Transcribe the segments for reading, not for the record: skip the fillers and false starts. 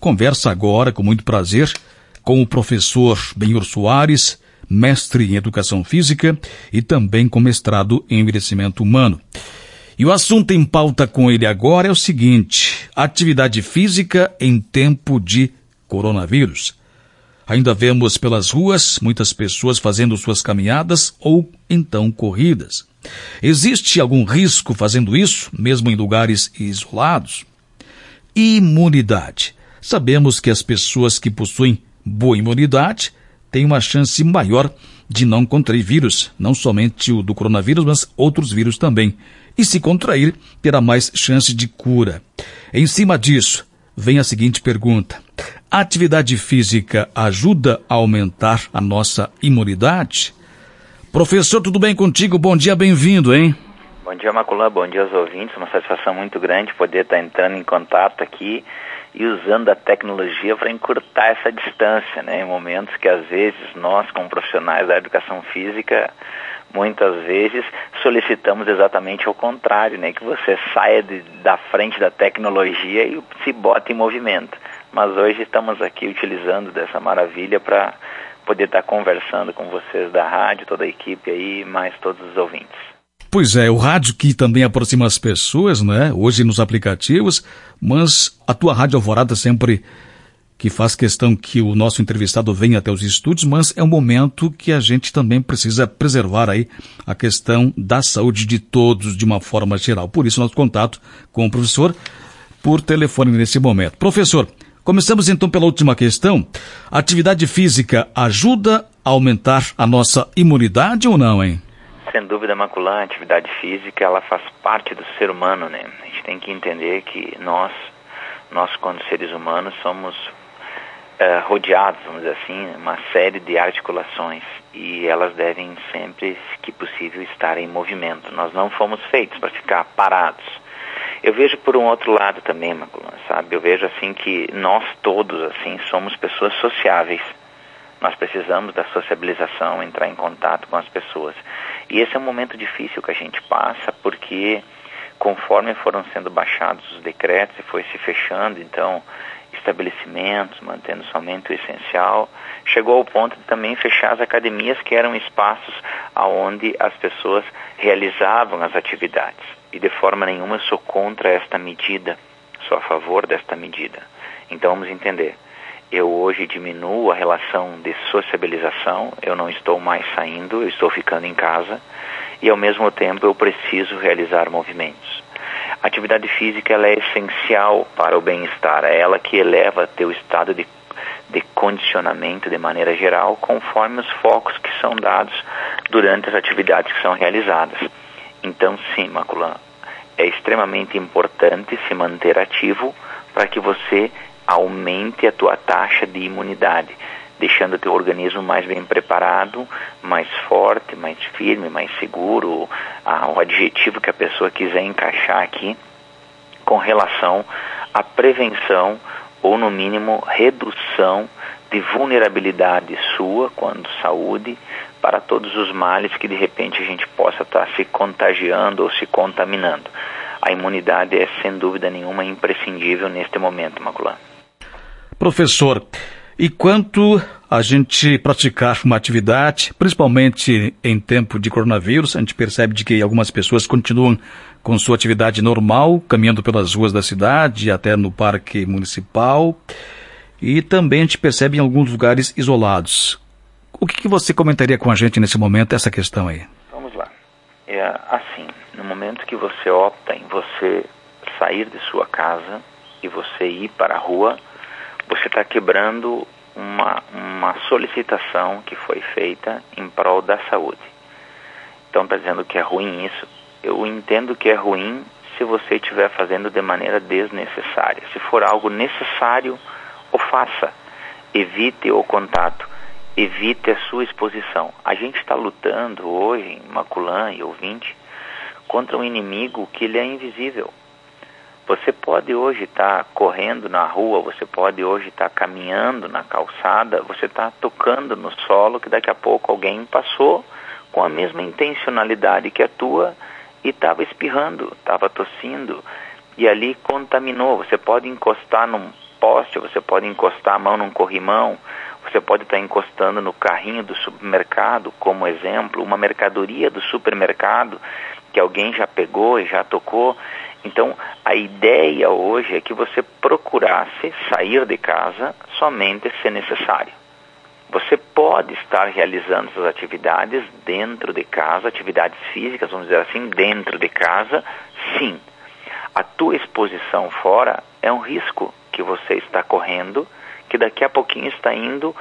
conversa agora, com muito prazer, com o professor Benhur Soares, mestre em Educação Física e também com mestrado em Envelhecimento Humano. E o assunto em pauta com ele agora é o seguinte: atividade física em tempo de coronavírus. Ainda vemos pelas ruas muitas pessoas fazendo suas caminhadas ou então corridas. Existe algum risco fazendo isso, mesmo em lugares isolados? Imunidade. Sabemos que as pessoas que possuem boa imunidade têm uma chance maior de não contrair vírus, não somente o do coronavírus, mas outros vírus também. E se contrair, terá mais chance de cura. Em cima disso, vem a seguinte pergunta: a atividade física ajuda a aumentar a nossa imunidade? Professor, tudo bem contigo? Bom dia, bem-vindo, hein? Bom dia, Maculan, bom dia aos ouvintes. Uma satisfação muito grande poder estar entrando em contato aqui e usando a tecnologia para encurtar essa distância, né? Em momentos que, às vezes, nós, como profissionais da educação física, muitas vezes solicitamos exatamente ao contrário, né? Que você saia da frente da tecnologia e se bote em movimento. Mas hoje estamos aqui utilizando dessa maravilha para poder estar conversando com vocês da rádio, toda a equipe aí, mais todos os ouvintes. Pois é, o rádio que também aproxima as pessoas, né? Hoje nos aplicativos, mas a tua Rádio Alvorada sempre que faz questão que o nosso entrevistado venha até os estúdios, mas é um momento que a gente também precisa preservar aí a questão da saúde de todos de uma forma geral. Por isso, nosso contato com o professor por telefone nesse momento. Professor, começamos então pela última questão. A atividade física ajuda a aumentar a nossa imunidade ou não, hein? Sem dúvida, Maculan, a atividade física, ela faz parte do ser humano, né? A gente tem que entender que nós quando seres humanos, somos rodeados, vamos dizer assim, uma série de articulações, e elas devem sempre, que possível, estar em movimento. Nós não fomos feitos para ficar parados. Eu vejo por um outro lado também, Maculan, sabe? Eu vejo assim que nós todos, assim, somos pessoas sociáveis. Nós precisamos da sociabilização, entrar em contato com as pessoas. E esse é um momento difícil que a gente passa, porque conforme foram sendo baixados os decretos e foi se fechando, então, estabelecimentos, mantendo somente o essencial, chegou ao ponto de também fechar as academias, que eram espaços onde as pessoas realizavam as atividades. E de forma nenhuma eu sou contra esta medida, sou a favor desta medida. Então vamos entender. Eu hoje diminuo a relação de sociabilização, eu não estou mais saindo, eu estou ficando em casa, e ao mesmo tempo eu preciso realizar movimentos. A atividade física, ela é essencial para o bem-estar, é ela que eleva teu estado de condicionamento de maneira geral, conforme os focos que são dados durante as atividades que são realizadas. Então sim, Maculan, é extremamente importante se manter ativo para que você aumente a tua taxa de imunidade, deixando o teu organismo mais bem preparado, mais forte, mais firme, mais seguro, o adjetivo que a pessoa quiser encaixar aqui, com relação à prevenção ou, no mínimo, redução de vulnerabilidade sua, quanto saúde, para todos os males que de repente a gente possa estar se contagiando ou se contaminando. A imunidade é, sem dúvida nenhuma, imprescindível neste momento, Maculan. Professor, e quanto a gente praticar uma atividade, principalmente em tempo de coronavírus, a gente percebe de que algumas pessoas continuam com sua atividade normal, caminhando pelas ruas da cidade, até no parque municipal, e também a gente percebe em alguns lugares isolados. O que você comentaria com a gente nesse momento, essa questão aí? Vamos lá. Assim, no momento que você opta em você sair de sua casa e você ir para a rua, você está quebrando uma solicitação que foi feita em prol da saúde. Então está dizendo que é ruim isso. Eu entendo que é ruim se você estiver fazendo de maneira desnecessária. Se for algo necessário, o faça. Evite o contato. Evite a sua exposição. A gente está lutando hoje, Maculan e ouvinte, contra um inimigo que ele é invisível. Você pode hoje estar correndo na rua, você pode hoje estar caminhando na calçada, você está tocando no solo que daqui a pouco alguém passou com a mesma intencionalidade que a tua e estava espirrando, estava tossindo e ali contaminou. Você pode encostar poste, você pode encostar a mão num corrimão, você pode estar encostando no carrinho do supermercado, como exemplo, uma mercadoria do supermercado que alguém já pegou e já tocou. Então, a ideia hoje é que você procurasse sair de casa somente se necessário. Você pode estar realizando essas atividades dentro de casa, atividades físicas, vamos dizer assim, dentro de casa, sim. A tua exposição fora é um risco que você está correndo, que daqui a pouquinho está indo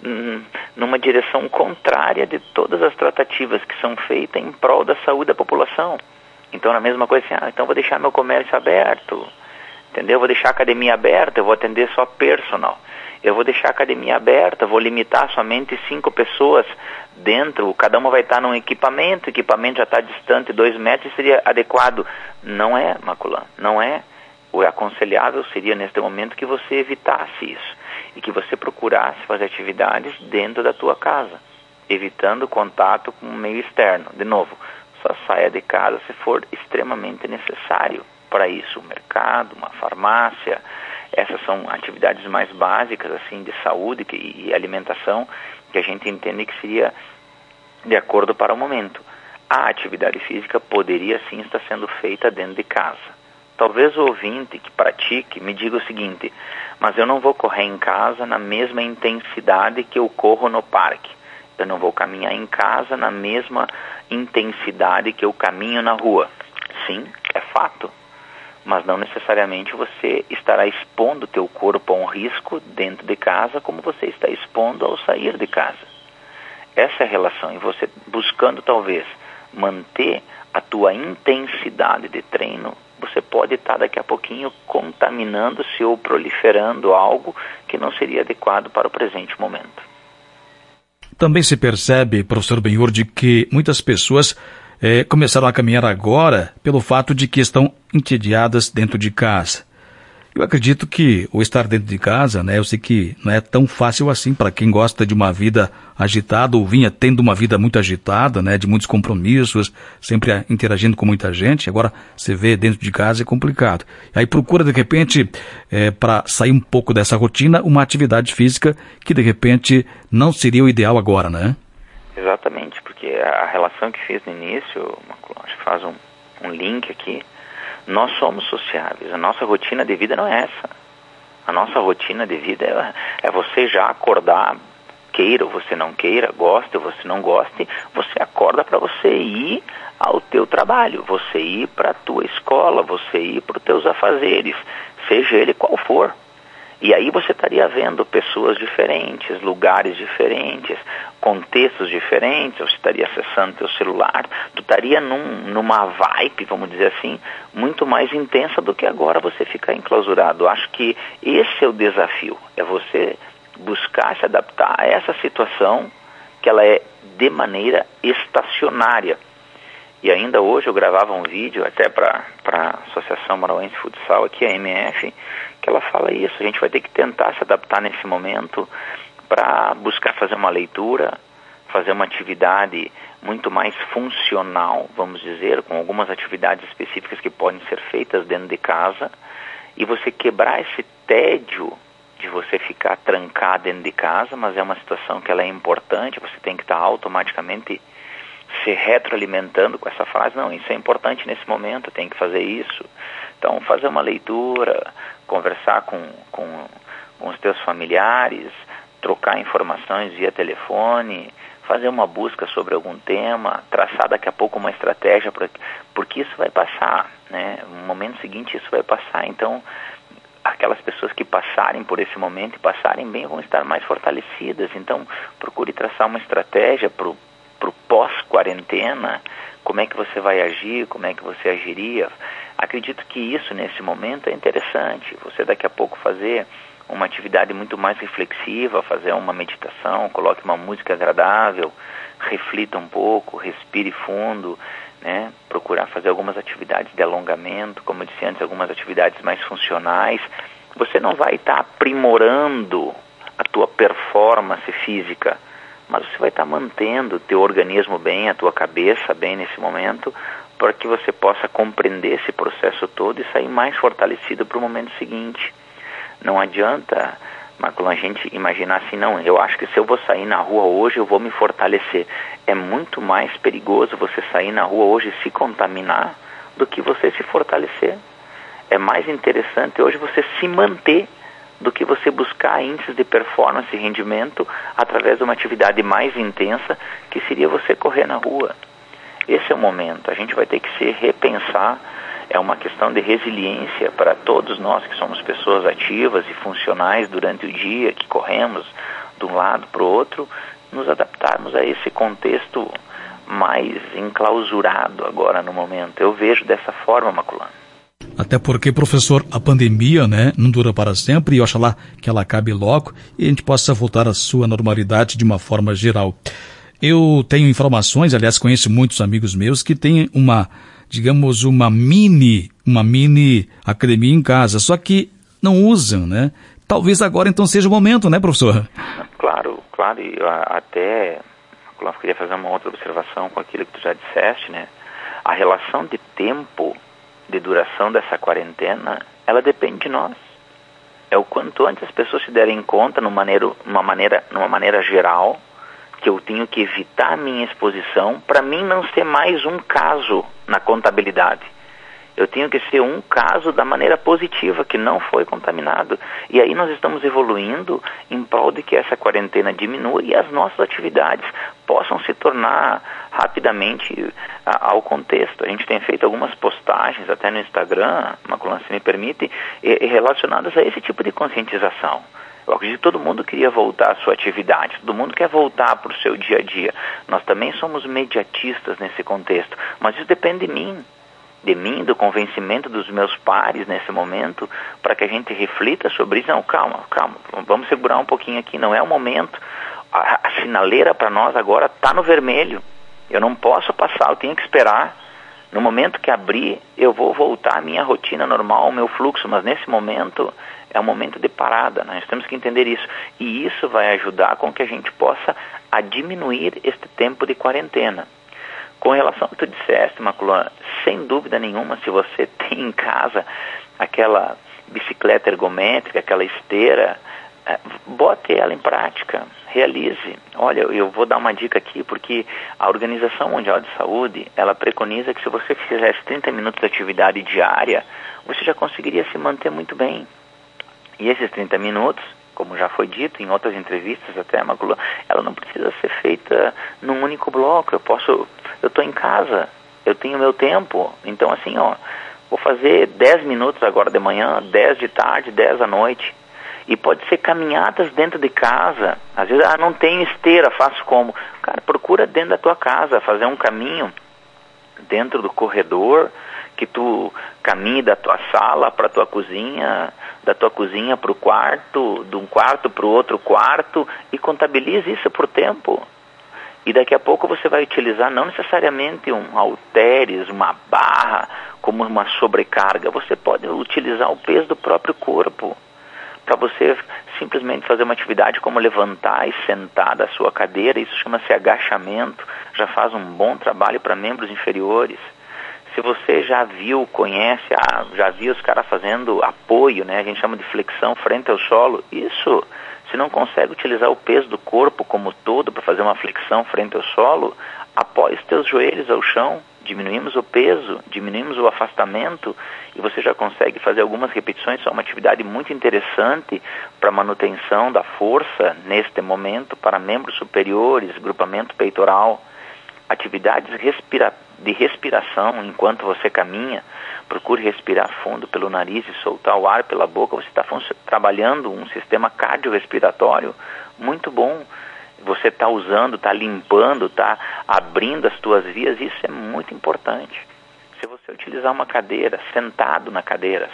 numa direção contrária de todas as tratativas que são feitas em prol da saúde da população. Então, na mesma coisa assim, então vou deixar meu comércio aberto, entendeu? Vou deixar a academia aberta, eu vou atender só personal. Eu vou deixar a academia aberta, vou limitar somente 5 pessoas dentro, cada uma vai estar num equipamento, o equipamento já está distante 2 metros, seria adequado. Não é, Maculan, não é. O aconselhável seria, neste momento, que você evitasse isso e que você procurasse fazer atividades dentro da tua casa, evitando contato com o meio externo. De novo, só saia de casa se for extremamente necessário para isso, um mercado, uma farmácia. Essas são atividades mais básicas, assim, de saúde e alimentação, que a gente entende que seria de acordo para o momento. A atividade física poderia, sim, estar sendo feita dentro de casa. Talvez o ouvinte que pratique me diga o seguinte: mas eu não vou correr em casa na mesma intensidade que eu corro no parque. Eu não vou caminhar em casa na mesma intensidade que eu caminho na rua. Sim, é fato. Mas não necessariamente você estará expondo o teu corpo a um risco dentro de casa como você está expondo ao sair de casa. Essa é a relação. E você buscando talvez manter a tua intensidade de treino, você pode estar daqui a pouquinho contaminando-se ou proliferando algo que não seria adequado para o presente momento. Também se percebe, professor Benhur, de que muitas pessoas começaram a caminhar agora pelo fato de que estão entediadas dentro de casa. Eu acredito que o estar dentro de casa, eu sei que não é tão fácil assim para quem gosta de uma vida agitada ou vinha tendo uma vida muito agitada, de muitos compromissos, sempre interagindo com muita gente. Agora você vê dentro de casa é complicado. Aí procura de repente, para sair um pouco dessa rotina, uma atividade física que de repente não seria o ideal agora, né? Exatamente, porque a relação que fiz no início, acho que faz um link aqui. Nós somos sociáveis, a nossa rotina de vida não é essa. A nossa rotina de vida é você já acordar, queira ou você não queira, goste ou você não goste, você acorda para você ir ao teu trabalho, você ir para a tua escola, você ir para os teus afazeres, seja ele qual for. E aí você estaria vendo pessoas diferentes, lugares diferentes, contextos diferentes, você estaria acessando teu celular, tu estaria numa vibe, vamos dizer assim, muito mais intensa do que agora você ficar enclausurado. Acho que esse é o desafio, é você buscar se adaptar a essa situação que ela é de maneira estacionária. E ainda hoje eu gravava um vídeo até para a Associação Marauense Futsal aqui, a MF, que ela fala isso, a gente vai ter que tentar se adaptar nesse momento para buscar fazer uma leitura, fazer uma atividade muito mais funcional, vamos dizer, com algumas atividades específicas que podem ser feitas dentro de casa, e você quebrar esse tédio de você ficar trancado dentro de casa, mas é uma situação que ela é importante, você tem que estar automaticamente se retroalimentando com essa frase, não, isso é importante nesse momento, tem que fazer isso. Então, fazer uma leitura, conversar com os teus familiares, trocar informações via telefone, fazer uma busca sobre algum tema, traçar daqui a pouco uma estratégia, porque isso vai passar, no momento seguinte isso vai passar. Então, aquelas pessoas que passarem por esse momento e passarem bem vão estar mais fortalecidas. Então, procure traçar uma estratégia para o pós-quarentena, como é que você vai agir, como é que você agiria. Acredito que isso, nesse momento, é interessante. Você daqui a pouco fazer uma atividade muito mais reflexiva, fazer uma meditação, coloque uma música agradável, reflita um pouco, respire fundo, procurar fazer algumas atividades de alongamento, como eu disse antes, algumas atividades mais funcionais. Você não vai estar aprimorando a tua performance física, mas você vai estar mantendo o teu organismo bem, a tua cabeça bem nesse momento, para que você possa compreender esse processo todo e sair mais fortalecido para o momento seguinte. Não adianta, Marco, a gente imaginar assim, não, eu acho que se eu vou sair na rua hoje, eu vou me fortalecer. É muito mais perigoso você sair na rua hoje e se contaminar do que você se fortalecer. É mais interessante hoje você se manter do que você buscar índices de performance e rendimento através de uma atividade mais intensa, que seria você correr na rua. Esse é o momento. A gente vai ter que se repensar. É uma questão de resiliência para todos nós que somos pessoas ativas e funcionais durante o dia, que corremos de um lado para o outro, nos adaptarmos a esse contexto mais enclausurado agora no momento. Eu vejo dessa forma, Maculano. Até porque, professor, a pandemia, né, não dura para sempre, e oxalá que ela acabe logo e a gente possa voltar à sua normalidade de uma forma geral. Eu tenho informações, aliás, conheço muitos amigos meus que têm uma mini academia em casa, só que não usam, né? Talvez agora então seja o momento, né, professor? Claro, e até eu queria fazer uma outra observação com aquilo que tu já disseste, né? A relação de tempo de duração dessa quarentena, ela depende de nós. É o quanto antes as pessoas se derem conta, numa maneira geral, que eu tenho que evitar a minha exposição para mim não ser mais um caso na contabilidade. Eu tenho que ser um caso da maneira positiva, que não foi contaminado. E aí nós estamos evoluindo em prol de que essa quarentena diminua e as nossas atividades possam se tornar rapidamente ao contexto. A gente tem feito algumas postagens até no Instagram, Maculan, se me permite, relacionadas a esse tipo de conscientização. Eu acredito que todo mundo queria voltar à sua atividade, todo mundo quer voltar para o seu dia a dia. Nós também somos mediatistas nesse contexto, mas isso depende de mim, do convencimento dos meus pares nesse momento, para que a gente reflita sobre isso. Não, calma, vamos segurar um pouquinho aqui, não é o momento. A sinaleira para nós agora está no vermelho. Eu não posso passar, eu tenho que esperar. No momento que abrir, eu vou voltar à minha rotina normal, ao meu fluxo, mas nesse momento é um momento de parada, nós temos que entender isso. E isso vai ajudar com que a gente possa a diminuir este tempo de quarentena. Com relação ao que tu disseste, Maculan, sem dúvida nenhuma, se você tem em casa aquela bicicleta ergométrica, aquela esteira, bote ela em prática, realize. Olha, eu vou dar uma dica aqui, porque a Organização Mundial de Saúde, ela preconiza que se você fizesse 30 minutos de atividade diária, você já conseguiria se manter muito bem. E esses 30 minutos, como já foi dito em outras entrevistas até, Maculan, ela não precisa ser feita num único bloco. Eu estou em casa, eu tenho meu tempo, então assim, vou fazer 10 minutos agora de manhã, 10 de tarde, 10 à noite. E pode ser caminhadas dentro de casa. Às vezes, não tenho esteira, faço como? Cara, procura dentro da tua casa, fazer um caminho dentro do corredor, que tu caminhe da tua sala para a tua cozinha, da tua cozinha para o quarto, de um quarto para o outro quarto, e contabilize isso por tempo. E daqui a pouco você vai utilizar não necessariamente um halteres, uma barra, como uma sobrecarga. Você pode utilizar o peso do próprio corpo, para você simplesmente fazer uma atividade como levantar e sentar da sua cadeira. Isso chama-se agachamento, já faz um bom trabalho para membros inferiores. Se você já viu, conhece, já viu os caras fazendo apoio, né? A gente chama de flexão frente ao solo. Isso, se não consegue utilizar o peso do corpo como todo para fazer uma flexão frente ao solo, apoie os teus joelhos ao chão, diminuímos o peso, diminuímos o afastamento e você já consegue fazer algumas repetições. Isso é uma atividade muito interessante para manutenção da força neste momento para membros superiores, grupamento peitoral. Atividades de respiração enquanto você caminha. Procure respirar fundo pelo nariz e soltar o ar pela boca. Você está trabalhando um sistema cardiorrespiratório muito bom. Você está usando, está limpando, está abrindo as tuas vias. Isso é muito importante. Se você utilizar uma cadeira, sentado na cadeira,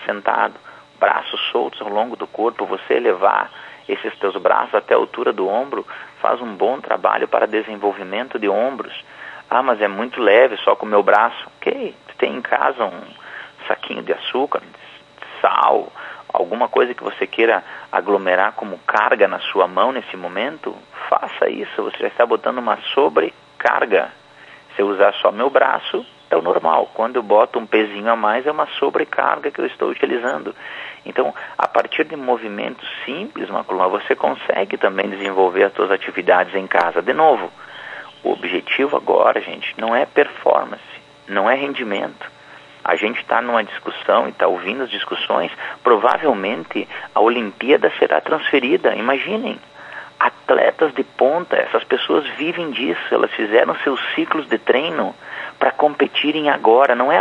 braços soltos ao longo do corpo, você elevar esses teus braços até a altura do ombro, faz um bom trabalho para desenvolvimento de ombros. Mas é muito leve, só com o meu braço. Ok, tu tem em casa um saquinho de açúcar, de sal, alguma coisa que você queira aglomerar como carga na sua mão nesse momento, faça isso. Você já está botando uma sobrecarga. Se eu usar só meu braço, é o normal. Quando eu boto um pezinho a mais, é uma sobrecarga que eu estou utilizando. Então, a partir de movimentos simples, Maculon, você consegue também desenvolver as suas atividades em casa. De novo, o objetivo agora, gente, não é performance, não é rendimento. A gente está numa discussão e está ouvindo as discussões, provavelmente a Olimpíada será transferida. Imaginem, atletas de ponta, essas pessoas vivem disso, elas fizeram seus ciclos de treino para competirem agora. Não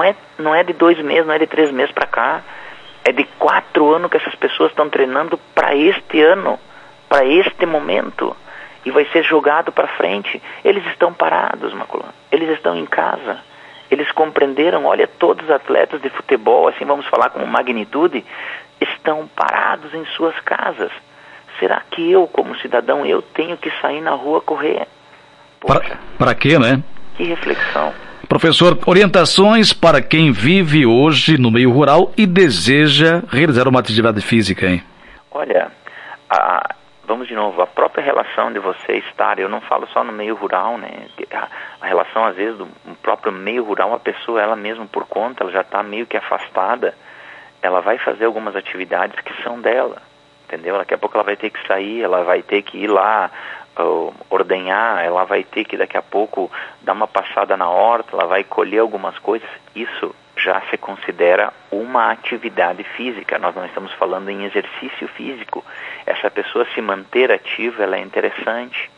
é de 2 meses, não é de 3 meses para cá. É de 4 anos que essas pessoas estão treinando para este ano, para este momento. E vai ser jogado para frente. Eles estão parados, Maculon. Eles estão em casa. Eles compreenderam, olha, todos os atletas de futebol, assim vamos falar com magnitude, estão parados em suas casas. Será que eu, como cidadão, eu tenho que sair na rua correr? Para quê, né? Que reflexão. Professor, orientações para quem vive hoje no meio rural e deseja realizar uma atividade física, hein? Olha, vamos de novo, a própria relação de você estar, eu não falo só no meio rural, né? A relação, às vezes, do próprio meio rural, a pessoa, ela mesma por conta, ela já está meio que afastada, ela vai fazer algumas atividades que são dela, entendeu? Daqui a pouco ela vai ter que sair, ela vai ter que ir lá ordenhar, ela vai ter que daqui a pouco dar uma passada na horta, ela vai colher algumas coisas. Isso já se considera uma atividade física. Nós não estamos falando em exercício físico. Essa pessoa se manter ativa, ela é interessante.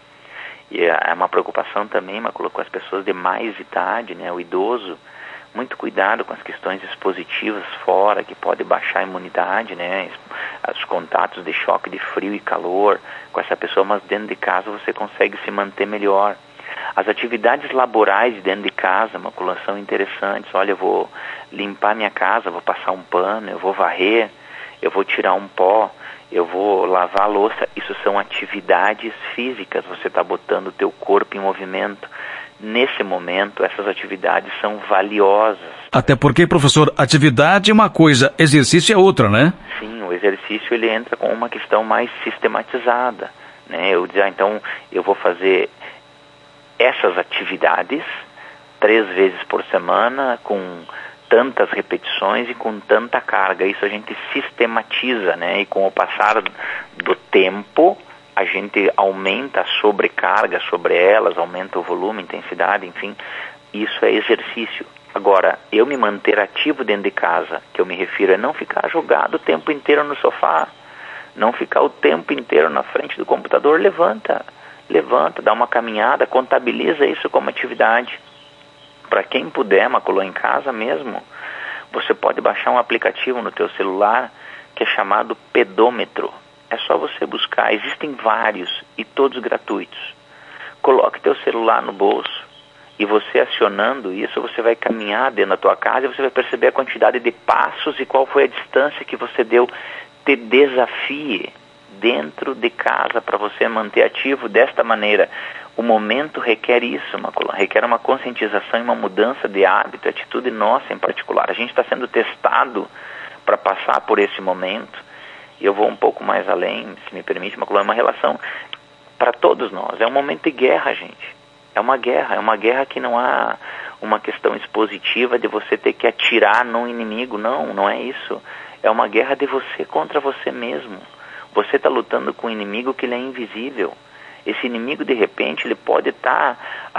E é uma preocupação também, com as pessoas de mais idade, né, o idoso. Muito cuidado com as questões expositivas fora, que pode baixar a imunidade, né, os contatos de choque de frio e calor com essa pessoa, mas dentro de casa você consegue se manter melhor. As atividades laborais dentro de casa, Maculon, são interessantes. Olha, eu vou limpar minha casa, vou passar um pano, eu vou varrer, eu vou tirar um pó, eu vou lavar a louça. Isso são atividades físicas, você está botando o teu corpo em movimento. Nesse momento, essas atividades são valiosas. Até porque, professor, atividade é uma coisa, exercício é outra, né? Sim, o exercício ele entra com uma questão mais sistematizada, né? Eu dizer, então, eu vou fazer essas atividades 3 vezes por semana, com tantas repetições e com tanta carga. Isso a gente sistematiza, né? E com o passar do tempo, a gente aumenta a sobrecarga sobre elas, aumenta o volume, intensidade, enfim, isso é exercício. Agora, eu me manter ativo dentro de casa, que eu me refiro, é não ficar jogado o tempo inteiro no sofá, não ficar o tempo inteiro na frente do computador. Levanta, dá uma caminhada, contabiliza isso como atividade. Para quem puder, Maculon, em casa mesmo, você pode baixar um aplicativo no teu celular que é chamado Pedômetro. É só você buscar, existem vários e todos gratuitos. Coloque teu celular no bolso e você acionando isso, você vai caminhar dentro da tua casa e você vai perceber a quantidade de passos e qual foi a distância que você deu. Te desafie dentro de casa para você manter ativo desta maneira. O momento requer isso, Maculon, requer uma conscientização e uma mudança de hábito, atitude nossa em particular. A gente está sendo testado para passar por esse momento. E eu vou um pouco mais além, se me permite, Maculon, é uma relação para todos nós. É um momento de guerra, gente. É uma guerra que não há uma questão expositiva de você ter que atirar num inimigo. Não é isso. É uma guerra de você contra você mesmo. Você está lutando com um inimigo que ele é invisível. Esse inimigo, de repente, ele pode estar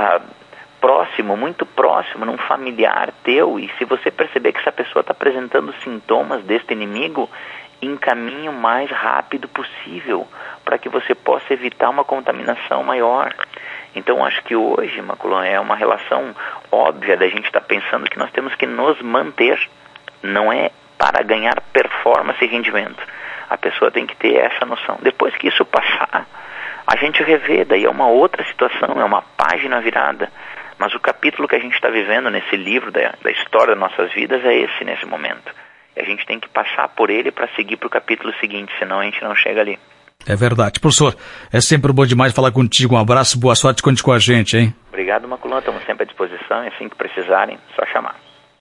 próximo, muito próximo, num familiar teu. E se você perceber que essa pessoa está apresentando sintomas deste inimigo, encaminhe o mais rápido possível para que você possa evitar uma contaminação maior. Então, acho que hoje, Maculon, é uma relação óbvia da gente estar pensando que nós temos que nos manter. Não é para ganhar performance e rendimento. A pessoa tem que ter essa noção. Depois que isso passar, a gente revê, daí é uma outra situação, é uma página virada. Mas o capítulo que a gente está vivendo nesse livro da história das nossas vidas é esse, nesse momento. E a gente tem que passar por ele para seguir para o capítulo seguinte, senão a gente não chega ali. É verdade. Professor, é sempre bom demais falar contigo. Um abraço, boa sorte, conte com a gente, hein? Obrigado, Maculon. Estamos sempre à disposição e assim que precisarem, só chamar.